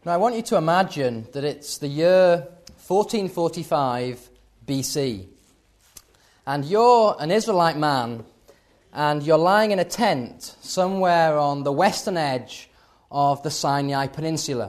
Now, I want you to imagine that it's the year 1445 BC, and you're an Israelite man, and you're lying in a tent somewhere on the western edge of the Sinai Peninsula.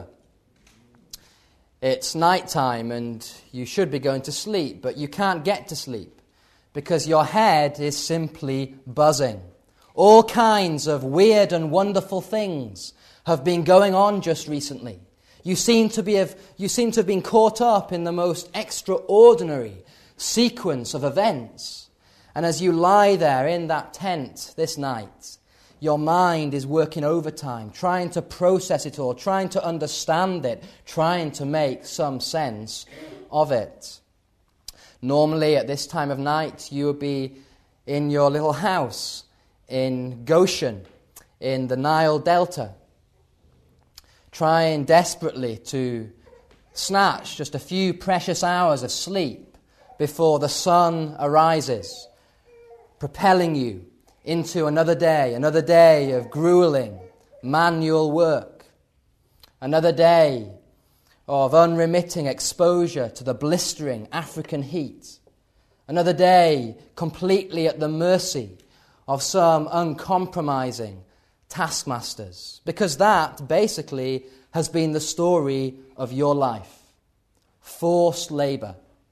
It's nighttime, and you should be going to sleep, but you can't get to sleep because your head is simply buzzing. All kinds of weird and wonderful things have been going on just recently. You seem to have been caught up in the most extraordinary sequence of events. And as you lie there in that tent this night, your mind is working overtime, trying to process it all, trying to understand it, trying to make some sense of it. Normally, at this time of night, you would be in your little house in Goshen, in the Nile Delta, trying desperately to snatch just a few precious hours of sleep before the sun arises, propelling you into another day of grueling manual work, another day of unremitting exposure to the blistering African heat, another day completely at the mercy of some uncompromising taskmasters, because that basically has been the story of your life. Forced labor,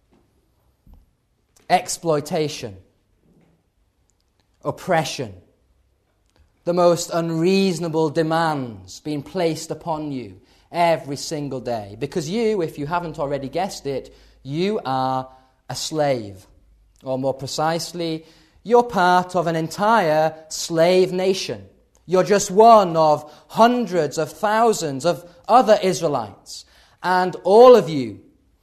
exploitation, oppression, the most unreasonable demands being placed upon you every single day. Because you, if you haven't already guessed it, you are a slave. Or more precisely, you're part of an entire slave nation. You're just one of hundreds of thousands of other Israelites. And all of you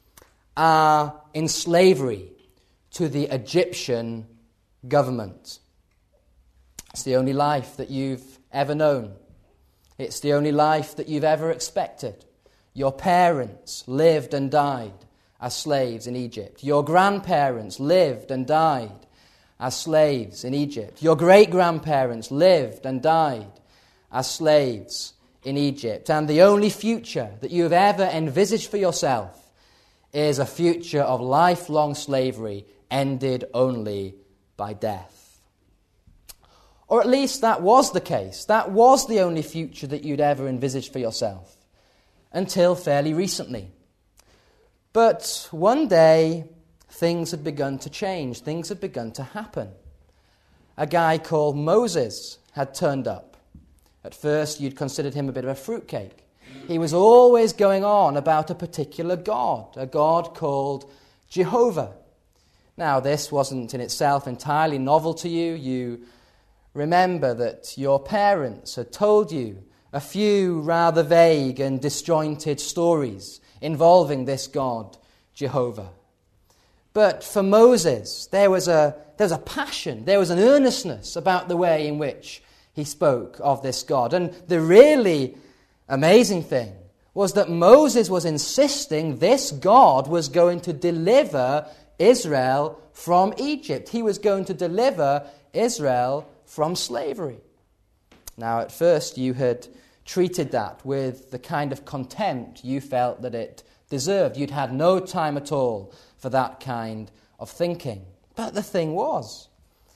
are in slavery to the Egyptian government. It's the only life that you've ever known. It's the only life that you've ever expected. Your parents lived and died as slaves in Egypt. Your grandparents lived and died as slaves in Egypt. Your great-grandparents lived and died as slaves in Egypt. And the only future that you have ever envisaged for yourself is a future of lifelong slavery ended only by death. Or at least that was the case. That was the only future that you'd ever envisaged for yourself until fairly recently. But one day, things had begun to change. Things had begun to happen. A guy called Moses had turned up. At first, you'd considered him a bit of a fruitcake. He was always going on about a particular God, a God called Jehovah. Now, this wasn't in itself entirely novel to you. You remember that your parents had told you a few rather vague and disjointed stories involving this God, Jehovah. But for Moses, there was a passion, there was an earnestness about the way in which he spoke of this God. And the really amazing thing was that Moses was insisting this God was going to deliver Israel from Egypt. He was going to deliver Israel from slavery. Now, at first, you had treated that with the kind of contempt you felt that it deserved. You'd had no time at all for that kind of thinking. But the thing was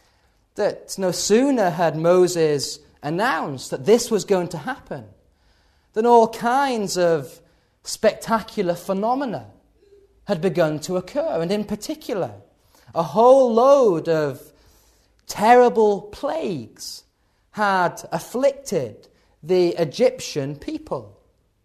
that no sooner had Moses announced that this was going to happen than all kinds of spectacular phenomena had begun to occur. And in particular, a whole load of terrible plagues had afflicted the Egyptian people.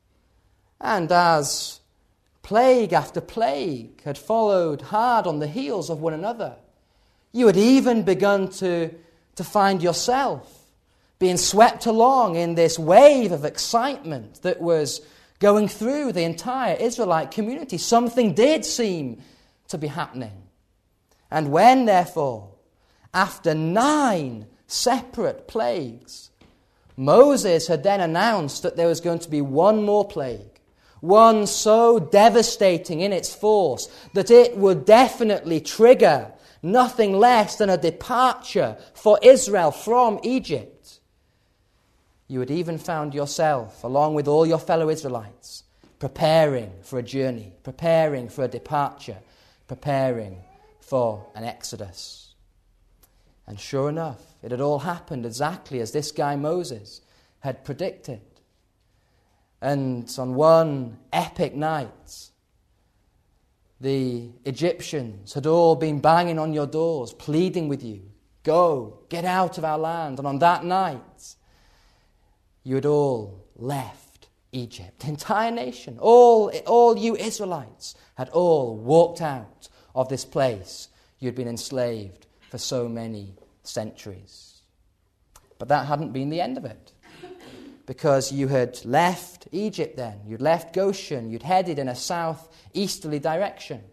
And as plague after plague had followed hard on the heels of one another, you had even begun to find yourself being swept along in this wave of excitement that was going through the entire Israelite community. Something did seem to be happening. And when, therefore, after 9 separate plagues, Moses had then announced that there was going to be one more plague, one so devastating in its force that it would definitely trigger nothing less than a departure for Israel from Egypt. You had even found yourself, along with all your fellow Israelites, preparing for a journey, preparing for a departure, preparing for an exodus. And sure enough, it had all happened exactly as this guy Moses had predicted. And on one epic night, the Egyptians had all been banging on your doors, pleading with you, go, get out of our land. And on that night, you had all left Egypt. The entire nation, all you Israelites had all walked out of this place you had been enslaved for so many centuries. But that hadn't been the end of it. Because you had left Egypt then, you'd left Goshen, you'd headed in a southeasterly direction.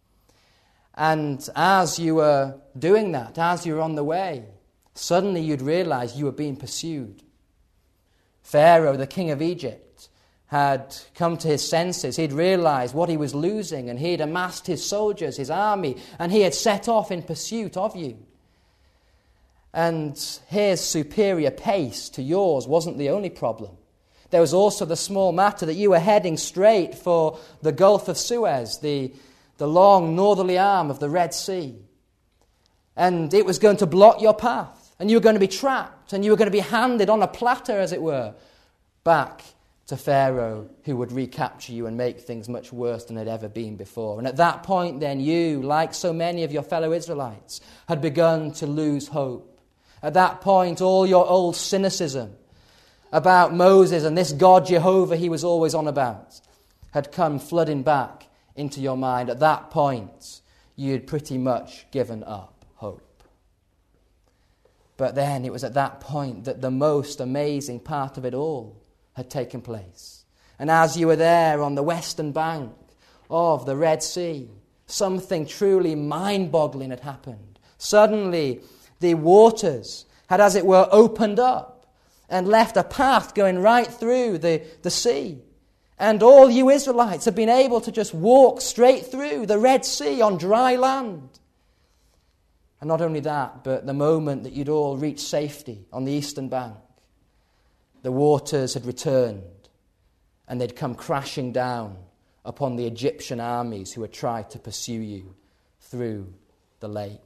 And as you were doing that, as you were on the way, suddenly you'd realize you were being pursued. Pharaoh, the king of Egypt, had come to his senses. He'd realized what he was losing, and he had amassed his soldiers, his army, and he had set off in pursuit of you. And his superior pace to yours wasn't the only problem. There was also the small matter that you were heading straight for the Gulf of Suez, the long northerly arm of the Red Sea. And it was going to block your path, and you were going to be trapped, and you were going to be handed on a platter, as it were, back to Pharaoh, who would recapture you and make things much worse than had ever been before. And at that point then, you, like so many of your fellow Israelites, had begun to lose hope. At that point, all your old cynicism about Moses and this God Jehovah he was always on about had come flooding back into your mind. At that point, you had pretty much given up hope. But then it was at that point that the most amazing part of it all had taken place. And as you were there on the western bank of the Red Sea, something truly mind-boggling had happened. Suddenly, the waters had, as it were, opened up and left a path going right through the sea. And all you Israelites had been able to just walk straight through the Red Sea on dry land. And not only that, but the moment that you'd all reached safety on the eastern bank, the waters had returned and they'd come crashing down upon the Egyptian armies who had tried to pursue you through the lake.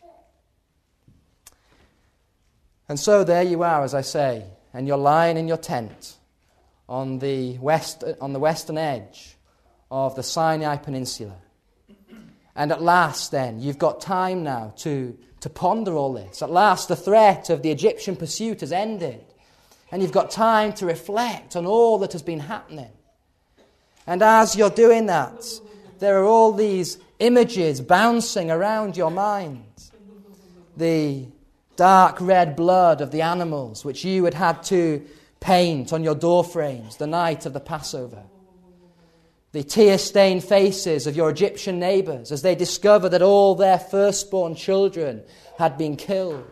And so there you are, as I say, and you're lying in your tent on the western edge of the Sinai Peninsula. And at last, then, you've got time now to ponder all this. At last, the threat of the Egyptian pursuit has ended. And you've got time to reflect on all that has been happening. And as you're doing that, there are all these images bouncing around your mind. The dark red blood of the animals which you had to paint on your door frames the night of the Passover. The tear-stained faces of your Egyptian neighbours as they discover that all their firstborn children had been killed.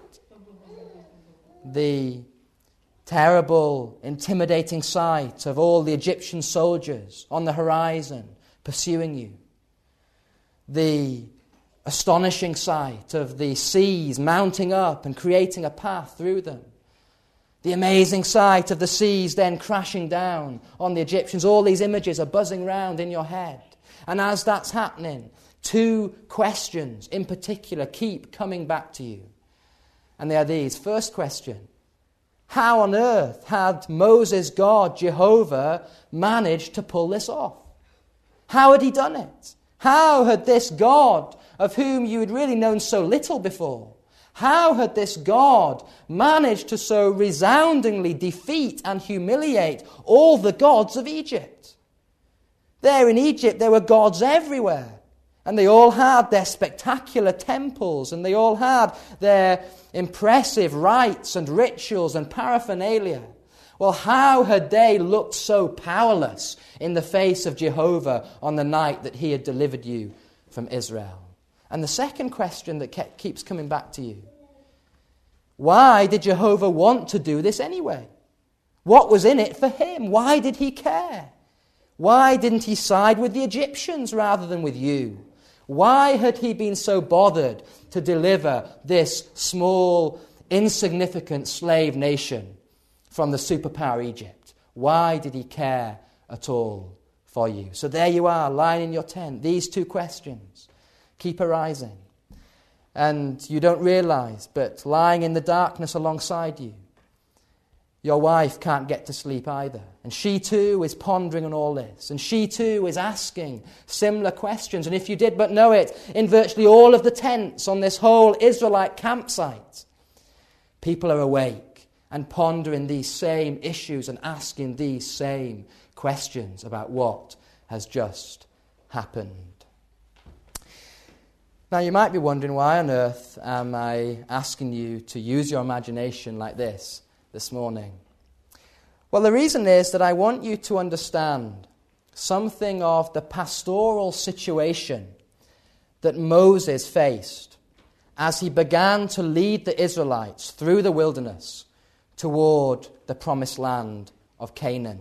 The terrible, intimidating sight of all the Egyptian soldiers on the horizon pursuing you. The astonishing sight of the seas mounting up and creating a path through them. The amazing sight of the seas then crashing down on the Egyptians. All these images are buzzing round in your head. And as that's happening, two questions in particular keep coming back to you. And they are these. First question: how on earth had Moses' God, Jehovah, managed to pull this off? How had he done it? How had this God, of whom you had really known so little before, how had this God managed to so resoundingly defeat and humiliate all the gods of Egypt? There in Egypt, there were gods everywhere. And they all had their spectacular temples, and they all had their impressive rites and rituals and paraphernalia. Well, how had they looked so powerless in the face of Jehovah on the night that he had delivered you from Israel? And the second question that keeps coming back to you: why did Jehovah want to do this anyway? What was in it for him? Why did he care? Why didn't he side with the Egyptians rather than with you? Why had he been so bothered to deliver this small, insignificant slave nation from the superpower Egypt? Why did he care at all for you. So there you are, lying in your tent. These two questions keep arising. And you don't realize, but lying in the darkness alongside you, your wife can't get to sleep either. And she too is pondering on all this. And she too is asking similar questions. And if you did but know it, in virtually all of the tents on this whole Israelite campsite, people are awake and pondering these same issues and asking these same questions about what has just happened. Now you might be wondering, why on earth am I asking you to use your imagination like this morning? Well, the reason is that I want you to understand something of the pastoral situation that Moses faced as he began to lead the Israelites through the wilderness toward the promised land of Canaan.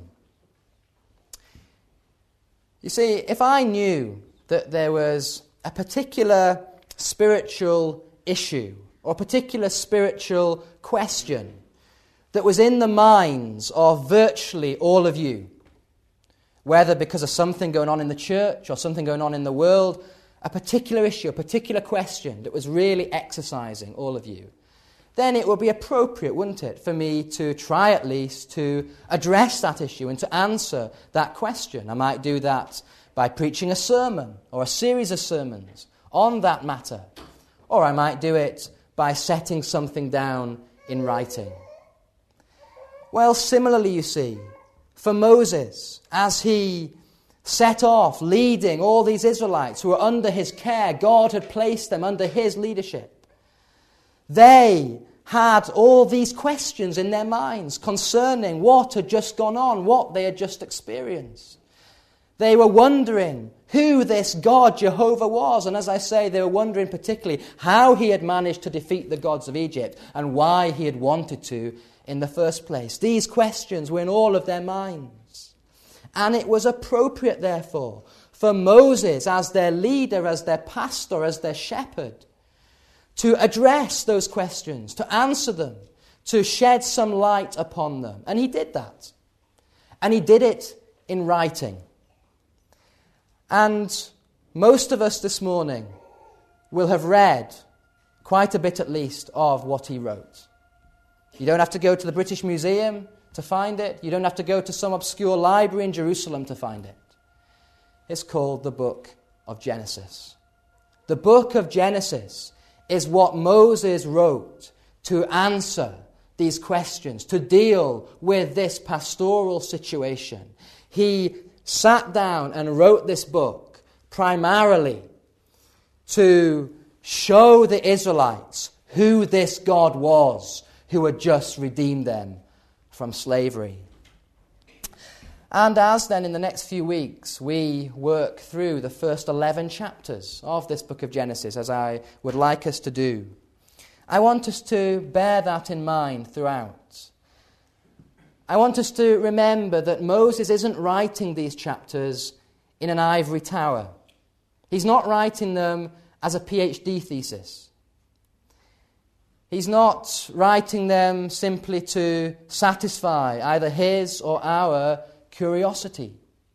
You see, if I knew that there was a particular spiritual issue or a particular spiritual question that was in the minds of virtually all of you, whether because of something going on in the church or something going on in the world, a particular issue, a particular question that was really exercising all of you, then it would be appropriate, wouldn't it, for me to try at least to address that issue and to answer that question. I might do that by preaching a sermon or a series of sermons on that matter, or I might do it by setting something down in writing. Well, similarly, you see, for Moses, as he set off leading all these Israelites who were under his care, God had placed them under his leadership. They had all these questions in their minds concerning what had just gone on, what they had just experienced. They were wondering who this God Jehovah was, and as I say, they were wondering particularly how he had managed to defeat the gods of Egypt and why he had wanted to in the first place. These questions were in all of their minds. And it was appropriate, therefore, for Moses, as their leader, as their pastor, as their shepherd, to address those questions, to answer them, to shed some light upon them. And he did that. And he did it in writing. And most of us this morning will have read quite a bit at least of what he wrote. You don't have to go to the British Museum to find it. You don't have to go to some obscure library in Jerusalem to find it. It's called the Book of Genesis. The Book of Genesis is what Moses wrote to answer these questions, to deal with this pastoral situation. He sat down and wrote this book primarily to show the Israelites who this God was who had just redeemed them from slavery. And as then in the next few weeks we work through the first 11 chapters of this book of Genesis, as I would like us to do, I want us to bear that in mind throughout. I want us to remember that Moses isn't writing these chapters in an ivory tower. He's not writing them as a PhD thesis. He's not writing them simply to satisfy either his or our curiosity.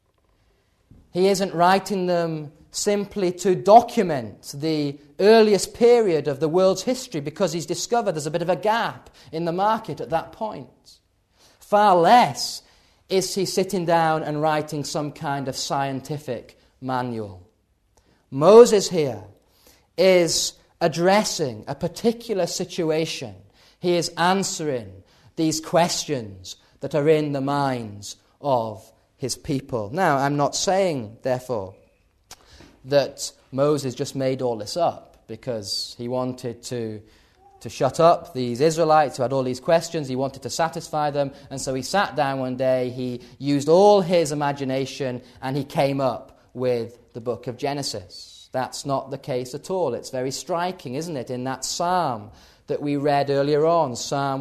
He isn't writing them simply to document the earliest period of the world's history because he's discovered there's a bit of a gap in the market at that point. Far less is he sitting down and writing some kind of scientific manual. Moses here is addressing a particular situation. He is answering these questions that are in the minds of his people. Now, I'm not saying, therefore, that Moses just made all this up because he wanted to shut up these Israelites who had all these questions. He wanted to satisfy them, and so he sat down one day, he used all his imagination, and he came up with the book of Genesis. That's not the case at all. It's very striking, isn't it, in that psalm that we read earlier on, Psalm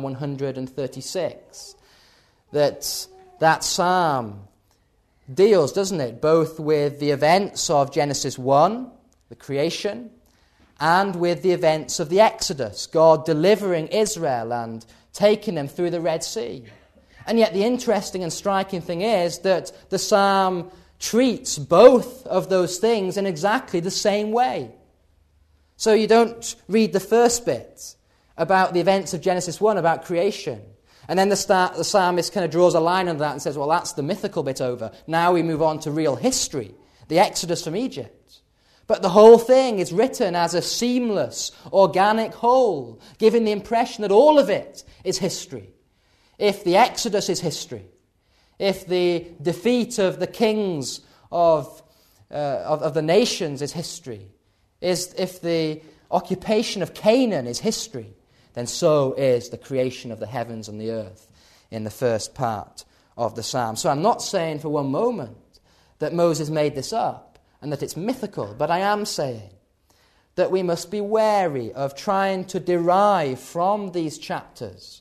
136, that psalm deals, doesn't it, both with the events of Genesis 1, the creation, and with the events of the Exodus, God delivering Israel and taking them through the Red Sea. And yet the interesting and striking thing is that the psalm treats both of those things in exactly the same way. So you don't read the first bit about the events of Genesis 1, about creation, and then the psalmist kind of draws a line under that and says, well, that's the mythical bit over. Now we move on to real history, the Exodus from Egypt. But the whole thing is written as a seamless, organic whole, giving the impression that all of it is history. If the Exodus is history, if the defeat of the kings of the nations is history, if the occupation of Canaan is history, then so is the creation of the heavens and the earth in the first part of the psalm. So I'm not saying for one moment that Moses made this up and that it's mythical, but I am saying that we must be wary of trying to derive from these chapters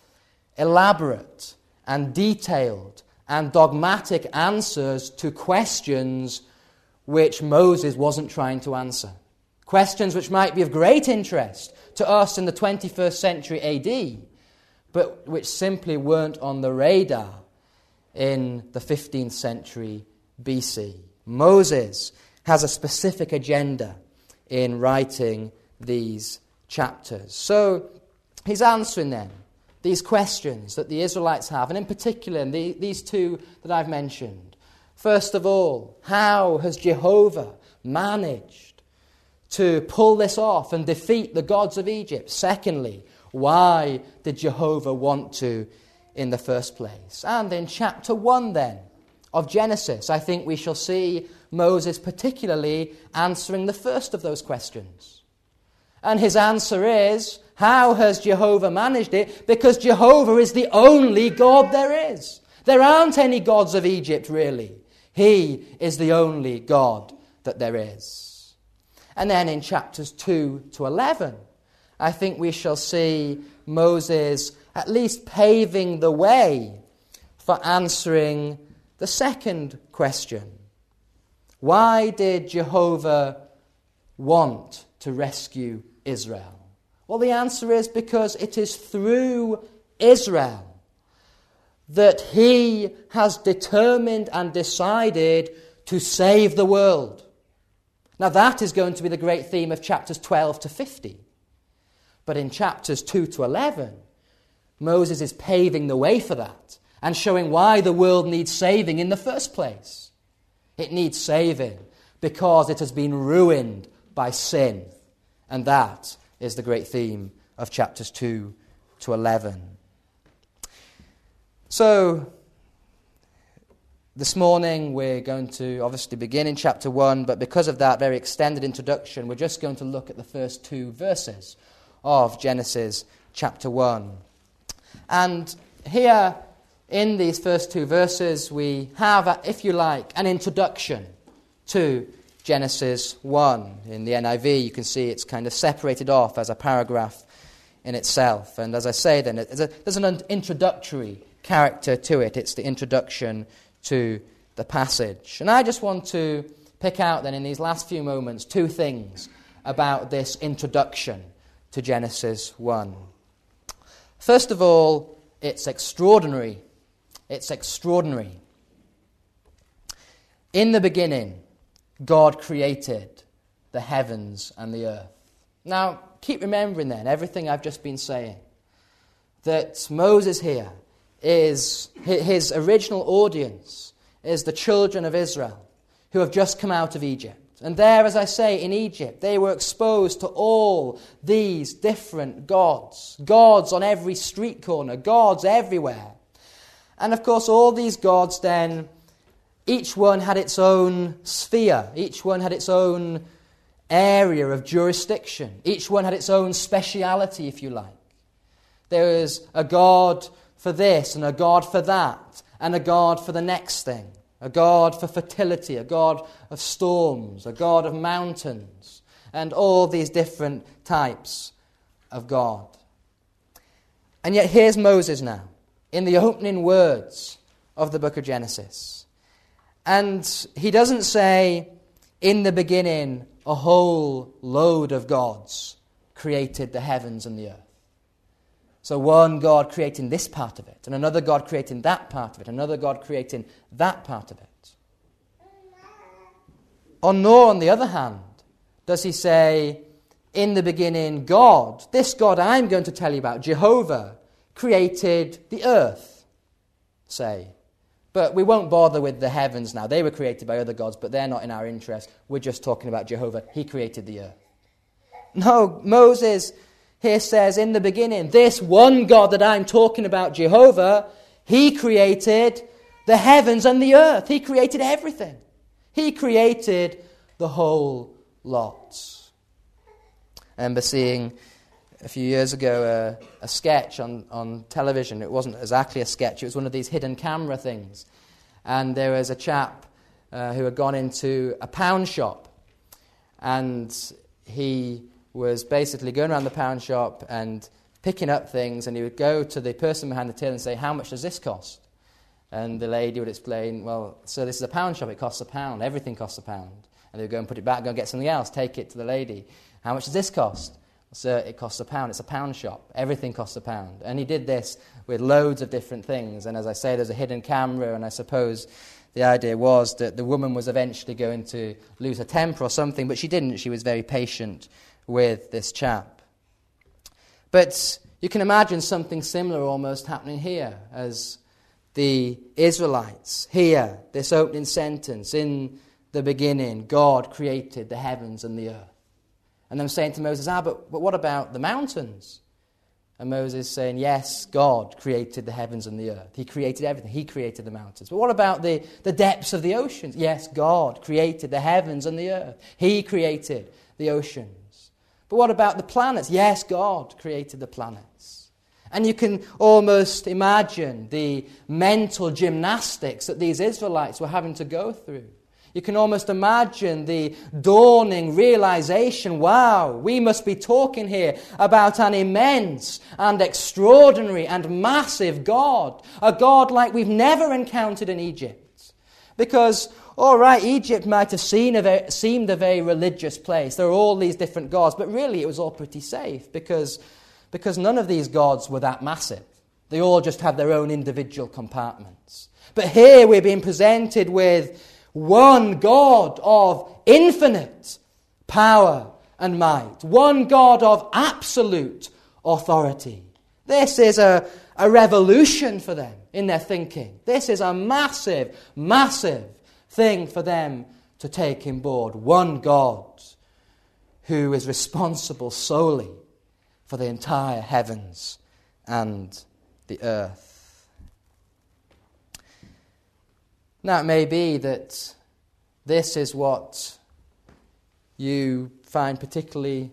elaborate and detailed and dogmatic answers to questions which Moses wasn't trying to answer. Questions which might be of great interest to us in the 21st century AD, but which simply weren't on the radar in the 15th century BC. Moses has a specific agenda in writing these chapters. So he's answering then these questions that the Israelites have, and in particular these two that I've mentioned. First of all, how has Jehovah managed to pull this off and defeat the gods of Egypt? Secondly, why did Jehovah want to in the first place? And in chapter 1 then of Genesis, I think we shall see Moses particularly answering the first of those questions. And his answer is, how has Jehovah managed it? Because Jehovah is the only God there is. There aren't any gods of Egypt, really. He is the only God that there is. And then in chapters 2 to 11, I think we shall see Moses at least paving the way for answering the second question. Why did Jehovah want to rescue Israel? Well, the answer is because it is through Israel that he has determined and decided to save the world. Now that is going to be the great theme of chapters 12 to 50. But in chapters 2 to 11, Moses is paving the way for that and showing why the world needs saving in the first place. It needs saving because it has been ruined by sin. And that is the great theme of chapters 2 to 11. So this morning we're going to obviously begin in chapter 1, but because of that very extended introduction, we're just going to look at the first 2 verses of Genesis chapter 1. And here in these first 2 verses we have, if you like, an introduction to Genesis 1. In the NIV you can see it's kind of separated off as a paragraph in itself. And as I say then, there's an introductory character to it. It's the introduction to the passage. And I just want to pick out then in these last few moments 2 things about this introduction to Genesis 1. First of all, it's extraordinary. It's extraordinary. In the beginning, God created the heavens and the earth. Now, keep remembering then everything I've just been saying, that Moses here is, his original audience is the children of Israel who have just come out of Egypt. And there, as I say, in Egypt, they were exposed to all these different gods. Gods on every street corner, gods everywhere. And of course, all these gods then, each one had its own sphere. Each one had its own area of jurisdiction. Each one had its own speciality, if you like. There was a god for this and a god for that and a god for the next thing. A god for fertility, a god of storms, a god of mountains, and all these different types of God. And yet here's Moses now, in the opening words of the book of Genesis. And he doesn't say, in the beginning, a whole load of gods created the heavens and the earth. So one God creating this part of it, and another God creating that part of it, another God creating that part of it. nor, on the other hand, does he say, in the beginning, God, this God I'm going to tell you about, Jehovah, created the earth, say. But we won't bother with the heavens now. They were created by other gods, but they're not in our interest. We're just talking about Jehovah. He created the earth. No, Moses here says, in the beginning, this one God that I'm talking about, Jehovah, he created the heavens and the earth. He created everything. He created the whole lot. I remember seeing a few years ago a sketch on television. It wasn't exactly a sketch. It was one of these hidden camera things. And there was a chap who had gone into a pound shop. And he was basically going around the pound shop and picking up things. And he would go to the person behind the till and say, how much does this cost? And the lady would explain, well, so this is a pound shop. It costs £1. Everything costs £1. And they would go and put it back, go and get something else, take it to the lady. How much does this cost? So it costs £1. It's a pound shop. Everything costs £1. And he did this with loads of different things. And as I say, there's a hidden camera, and I suppose the idea was that the woman was eventually going to lose her temper or something, but she didn't. She was very patient with this chap. But you can imagine something similar almost happening here as the Israelites hear this opening sentence, in the beginning, God created the heavens and the earth. And them saying to Moses, but what about the mountains? And Moses saying, yes, God created the heavens and the earth. He created everything. He created the mountains. But what about the depths of the oceans? Yes, God created the heavens and the earth. He created the oceans. But what about the planets? Yes, God created the planets. And you can almost imagine the mental gymnastics that these Israelites were having to go through. You can almost imagine the dawning realization, wow, we must be talking here about an immense and extraordinary and massive God, a God like we've never encountered in Egypt. Because, all right, Egypt might have seemed a very religious place. There are all these different gods, but really it was all pretty safe because none of these gods were that massive. They all just had their own individual compartments. But here we're being presented with one God of infinite power and might. One God of absolute authority. This is a revolution for them in their thinking. This is a massive, massive thing for them to take on board. One God who is responsible solely for the entire heavens and the earth. Now, it may be that this is what you find particularly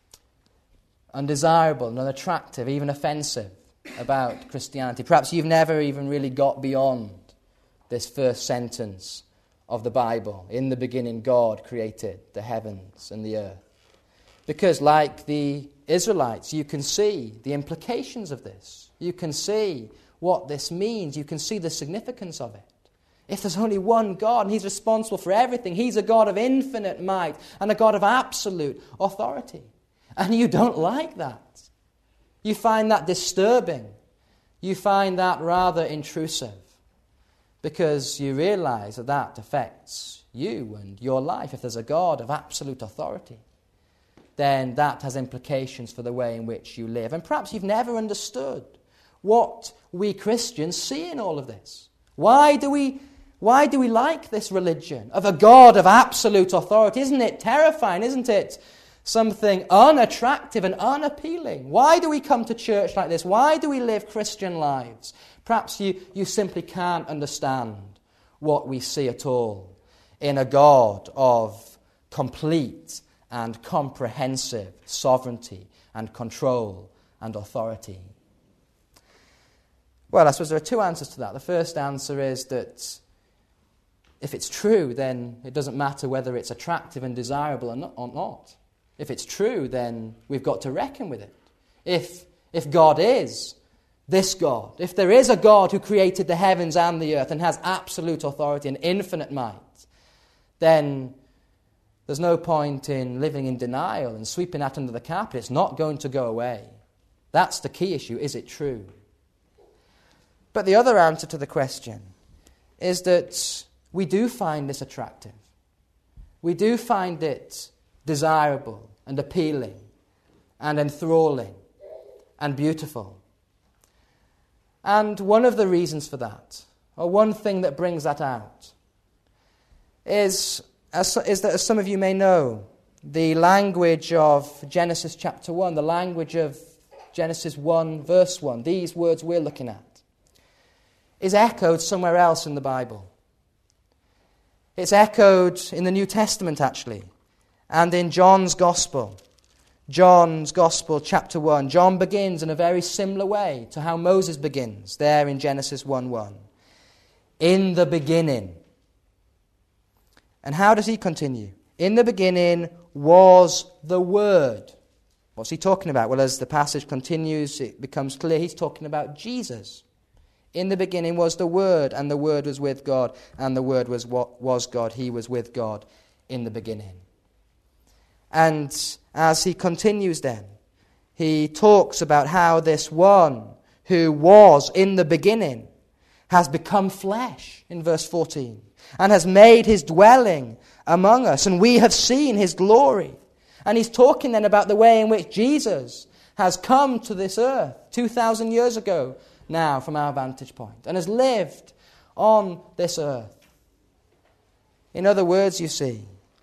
undesirable and unattractive, even offensive about Christianity. Perhaps you've never even really got beyond this first sentence of the Bible. In the beginning, God created the heavens and the earth. Because like the Israelites, you can see the implications of this. You can see what this means. You can see the significance of it. If there's only one God and He's responsible for everything, He's a God of infinite might and a God of absolute authority. And you don't like that. You find that disturbing. You find that rather intrusive. Because you realize that that affects you and your life. If there's a God of absolute authority, then that has implications for the way in which you live. And perhaps you've never understood what we Christians see in all of this. Why do we like this religion of a God of absolute authority? Isn't it terrifying? Isn't it something unattractive and unappealing? Why do we come to church like this? Why do we live Christian lives? Perhaps you simply can't understand what we see at all in a God of complete and comprehensive sovereignty and control and authority. Well, I suppose there are two answers to that. The first answer is that if it's true, then it doesn't matter whether it's attractive and desirable or not. If it's true, then we've got to reckon with it. If God is this God, if there is a God who created the heavens and the earth and has absolute authority and infinite might, then there's no point in living in denial and sweeping that under the carpet. It's not going to go away. That's the key issue. Is it true? But the other answer to the question is that we do find this attractive. we do find it desirable and appealing and enthralling and beautiful. And one of the reasons for that, or one thing that brings that out, is that, as some of you may know, the language of Genesis chapter 1, the language of Genesis 1 verse 1, these words we're looking at, is echoed somewhere else in the Bible. It's echoed in the New Testament, actually, and in John's Gospel. John's Gospel, chapter 1. John begins in a very similar way to how Moses begins there in Genesis 1:1. In the beginning. And how does he continue? In the beginning was the Word. What's he talking about? Well, as the passage continues, it becomes clear he's talking about Jesus. In the beginning was the Word, and the Word was with God, and the Word was God. He was with God in the beginning. And as he continues then, he talks about how this one who was in the beginning has become flesh, in verse 14, and has made his dwelling among us, and we have seen his glory. And he's talking then about the way in which Jesus has come to this earth 2,000 years ago now from our vantage point, and has lived on this earth. In other words, you see,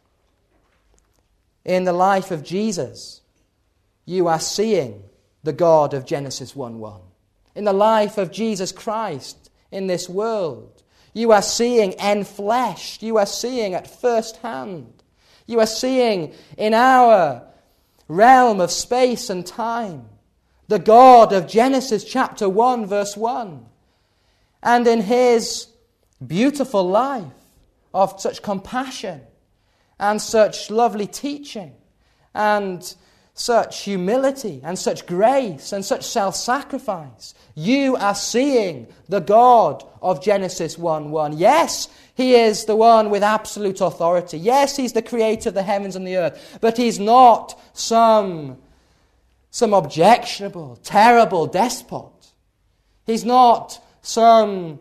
in the life of Jesus, you are seeing the God of Genesis 1:1. In the life of Jesus Christ in this world, you are seeing enfleshed, you are seeing at first hand, you are seeing in our realm of space and time, the God of Genesis chapter 1 verse 1. And in his beautiful life of such compassion and such lovely teaching and such humility and such grace and such self-sacrifice, you are seeing the God of Genesis 1:1. Yes, he is the one with absolute authority. Yes, he's the creator of the heavens and the earth. But he's not some objectionable, terrible despot. He's not some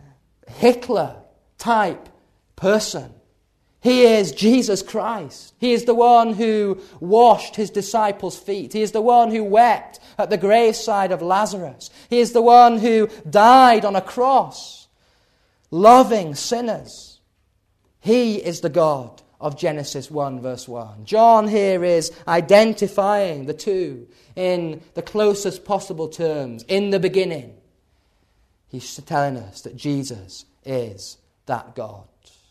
Hitler-type person. He is Jesus Christ. He is the one who washed his disciples' feet. He is the one who wept at the graveside of Lazarus. He is the one who died on a cross, loving sinners. He is the God of Genesis 1 verse 1. John here is identifying the two in the closest possible terms. In the beginning, he's telling us that Jesus is that God.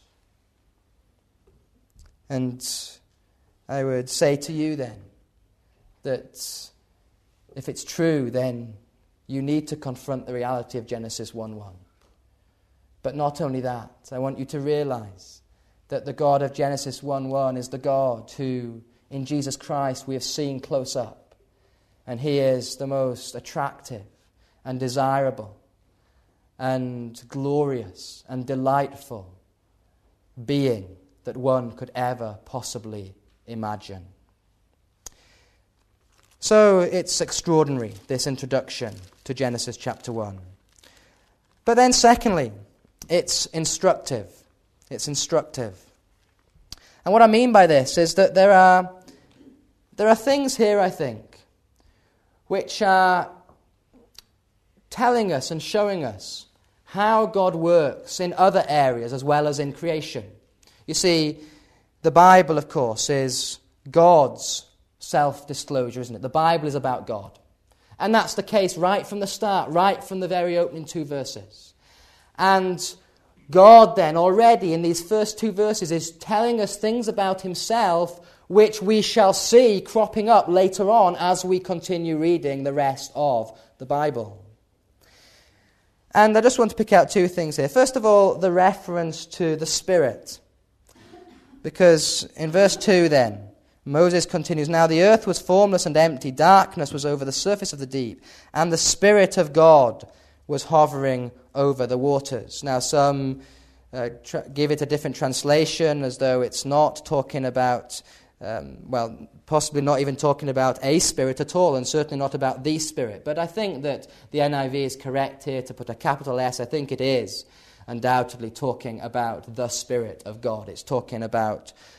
And I would say to you then that if it's true, then you need to confront the reality of Genesis 1:1. But not only that, I want you to realize that the God of Genesis 1:1 is the God who, in Jesus Christ, we have seen close up. And he is the most attractive and desirable and glorious and delightful being that one could ever possibly imagine. So it's extraordinary, this introduction to Genesis chapter 1. But then secondly, it's instructive. It's instructive. And what I mean by this is that there are things here, I think, which are telling us and showing us how God works in other areas as well as in creation. You see, the Bible, of course, is God's self-disclosure, isn't it? The Bible is about God. And that's the case right from the start, right from the very opening 2 verses. And God then already in these first 2 verses is telling us things about himself which we shall see cropping up later on as we continue reading the rest of the Bible. And I just want to pick out 2 things here. First of all, the reference to the Spirit. Because in verse 2 then, Moses continues, "Now the earth was formless and empty, darkness was over the surface of the deep, and the Spirit of God was hovering over the waters." Now some give it a different translation as though it's not talking about, possibly not even talking about a spirit at all, and certainly not about the Spirit. But I think that the NIV is correct here to put a capital S. I think it is undoubtedly talking about the Spirit of God. It's talking about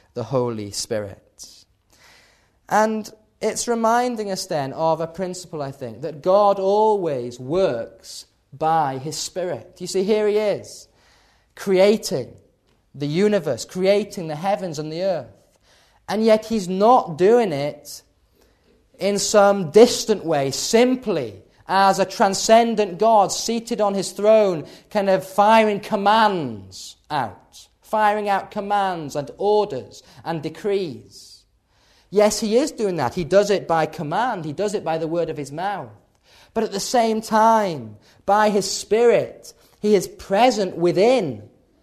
the Holy Spirit. And it's reminding us then of a principle, I think, that God always works by his Spirit. You see, here he is, creating the universe, creating the heavens and the earth. And yet he's not doing it in some distant way, simply as a transcendent God seated on his throne, kind of firing commands out, firing out commands and orders and decrees. Yes, he is doing that. He does it by command. He does it by the word of his mouth. But at the same time, by his Spirit, he is present within,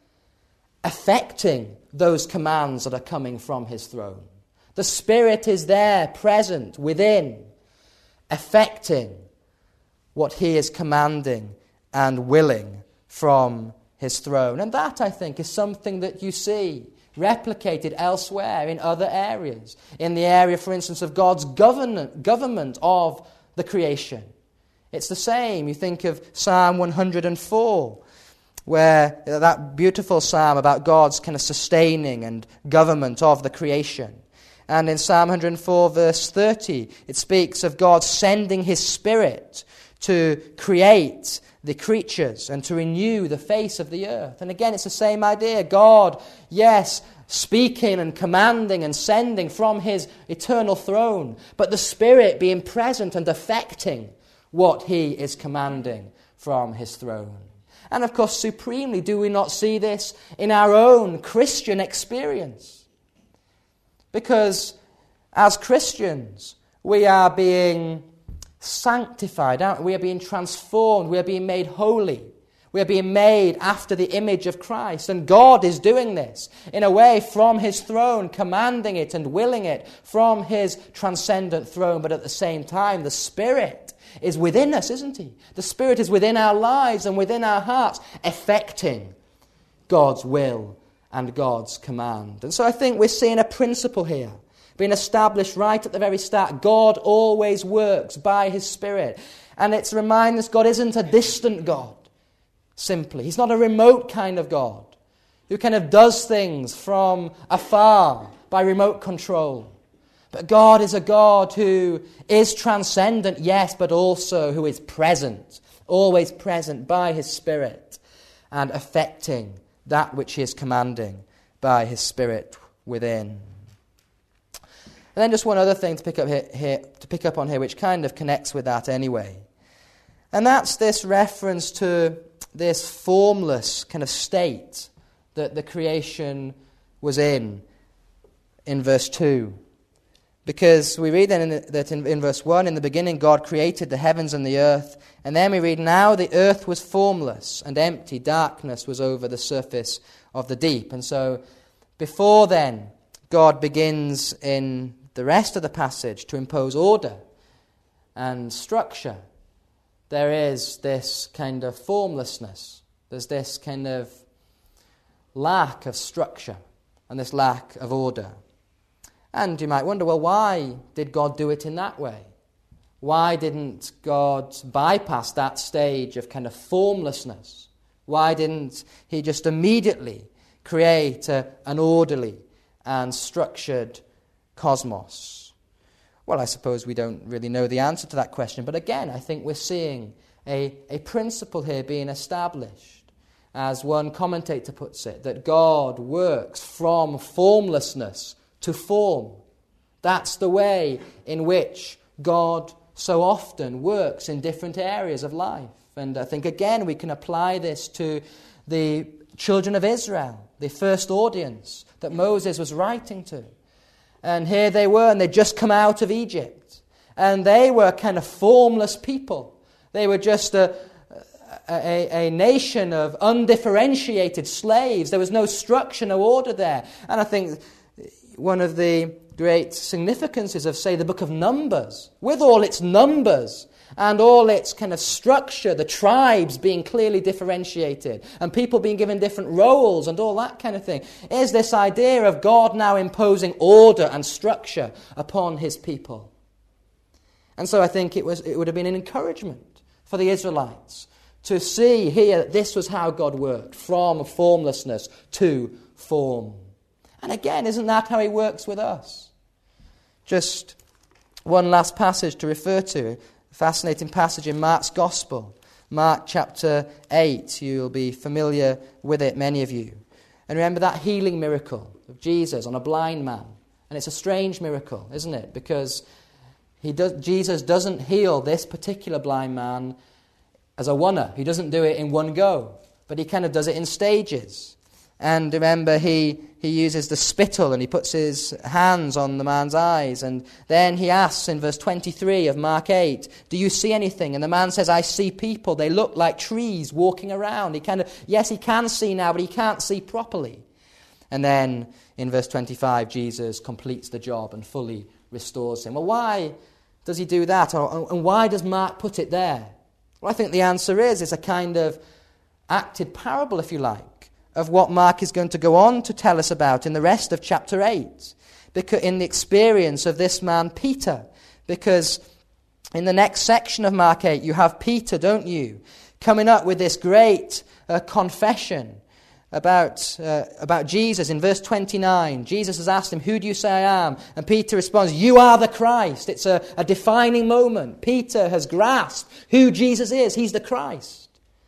affecting those commands that are coming from his throne. The Spirit is there, present within, affecting what he is commanding and willing from his throne. And that, I think, is something that you see replicated elsewhere in other areas. In the area, for instance, of God's government of the creation. It's the same. You think of Psalm 104, where that beautiful psalm about God's kind of sustaining and government of the creation. And in Psalm 104, verse 30, it speaks of God sending his Spirit to create the creatures and to renew the face of the earth. And again, it's the same idea. God, yes, speaking and commanding and sending from his eternal throne, but the Spirit being present and affecting what he is commanding from his throne. And of course, supremely, do we not see this in our own Christian experience? Because as Christians, we are being sanctified, aren't we? We are being transformed. We are being made holy. We are being made after the image of Christ. And God is doing this in a way from his throne, commanding it and willing it from his transcendent throne. But at the same time, the Spirit is within us, isn't he? The Spirit is within our lives and within our hearts, affecting God's will and God's command. And so I think we're seeing a principle here being established right at the very start. God always works by his Spirit. And it's reminding us God isn't a distant God, simply. He's not a remote kind of God who kind of does things from afar by remote control. But God is a God who is transcendent, yes, but also who is present, always present by his Spirit and affecting that which he is commanding by his Spirit within. And then just one other thing to pick up on here, which kind of connects with that anyway. And that's this reference to this formless kind of state that the creation was in verse 2. Because we read then that in verse 1, in the beginning God created the heavens and the earth. And then we read, now the earth was formless and empty. Darkness was over the surface of the deep. And so before then, God begins in the rest of the passage to impose order and structure. There is this kind of formlessness. There's this kind of lack of structure and this lack of order. And you might wonder, well, why did God do it in that way? Why didn't God bypass that stage of kind of formlessness? Why didn't he just immediately create an orderly and structured cosmos? Well, I suppose we don't really know the answer to that question. But again, I think we're seeing a principle here being established. As one commentator puts it, that God works from formlessness to form. That's the way in which God so often works in different areas of life. And I think, again, we can apply this to the children of Israel, the first audience that Moses was writing to. And here they were, and they'd just come out of Egypt. And they were kind of formless people. They were just a nation of undifferentiated slaves. There was no structure, no order there. And I think one of the great significances of, say, the book of Numbers, with all its numbers and all its kind of structure, the tribes being clearly differentiated and people being given different roles and all that kind of thing, is this idea of God now imposing order and structure upon his people. And so I think it would have been an encouragement for the Israelites to see here that this was how God worked, from formlessness to form. And again, isn't that how he works with us? Just one last passage to refer to, a fascinating passage in Mark's Gospel. Mark chapter 8, you'll be familiar with it, many of you. And remember that healing miracle of Jesus on a blind man. And it's a strange miracle, isn't it? Because Jesus doesn't heal this particular blind man as a one-up. He doesn't do it in one go, but he kind of does it in stages. And remember, he uses the spittle and he puts his hands on the man's eyes. And then he asks in verse 23 of Mark 8, do you see anything? And the man says, I see people. They look like trees walking around. He can see now, but he can't see properly. And then in verse 25, Jesus completes the job and fully restores him. Well, why does he do that? And why does Mark put it there? Well, I think the answer is it's a kind of acted parable, if you like, of what Mark is going to go on to tell us about in the rest of chapter 8, because in the experience of this man Peter. Because in the next section of Mark 8, you have Peter, don't you, coming up with this great confession about Jesus. In verse 29, Jesus has asked him, who do you say I am? And Peter responds, you are the Christ. It's a defining moment. Peter has grasped who Jesus is. He's the Christ.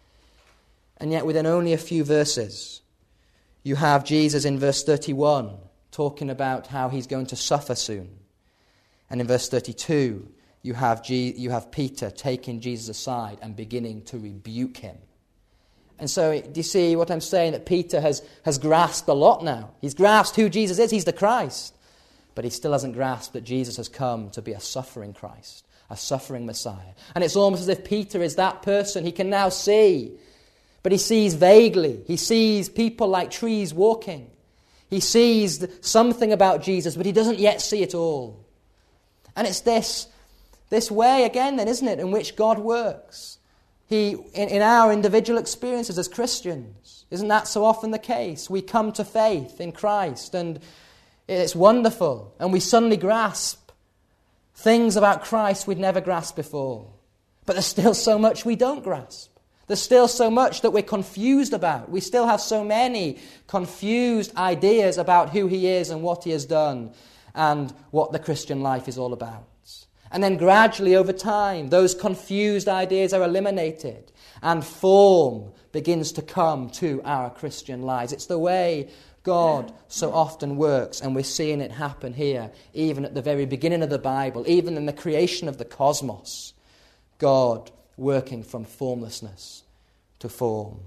And yet within only a few verses, you have Jesus in verse 31 talking about how he's going to suffer soon. And in verse 32, you have Peter taking Jesus aside and beginning to rebuke him. And so, do you see what I'm saying? That Peter has grasped a lot now. He's grasped who Jesus is. He's the Christ. But he still hasn't grasped that Jesus has come to be a suffering Christ, a suffering Messiah. And it's almost as if Peter is that person. He can now see, but he sees vaguely. He sees people like trees walking. He sees something about Jesus, but he doesn't yet see it all. And it's this way again then, isn't it, in which God works. In our individual experiences as Christians, isn't that so often the case? We come to faith in Christ and it's wonderful, and we suddenly grasp things about Christ we'd never grasped before. But there's still so much we don't grasp. There's still so much that we're confused about. We still have so many confused ideas about who he is and what he has done and what the Christian life is all about. And then gradually over time, those confused ideas are eliminated and form begins to come to our Christian lives. It's the way God so often works, and we're seeing it happen here, even at the very beginning of the Bible, even in the creation of the cosmos. God working from formlessness to form.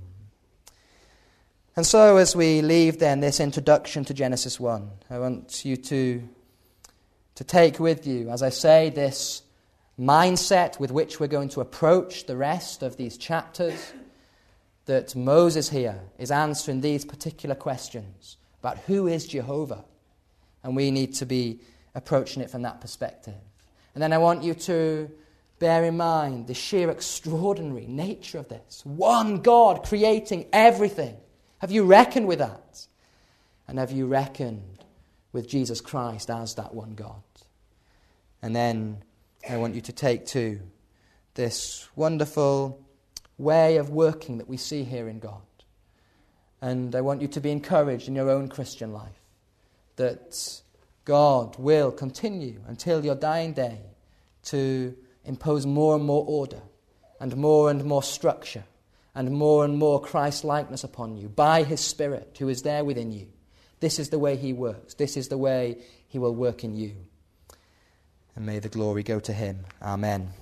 And so as we leave then this introduction to Genesis 1, I want you to take with you, as I say, this mindset with which we're going to approach the rest of these chapters, that Moses here is answering these particular questions about who is Jehovah, and we need to be approaching it from that perspective. And then I want you to bear in mind the sheer extraordinary nature of this. One God creating everything. Have you reckoned with that? And have you reckoned with Jesus Christ as that one God? And then I want you to take to this wonderful way of working that we see here in God. And I want you to be encouraged in your own Christian life that God will continue until your dying day to impose more and more order and more structure and more Christ-likeness upon you by his Spirit who is there within you. This is the way he works. This is the way he will work in you. And may the glory go to him. Amen.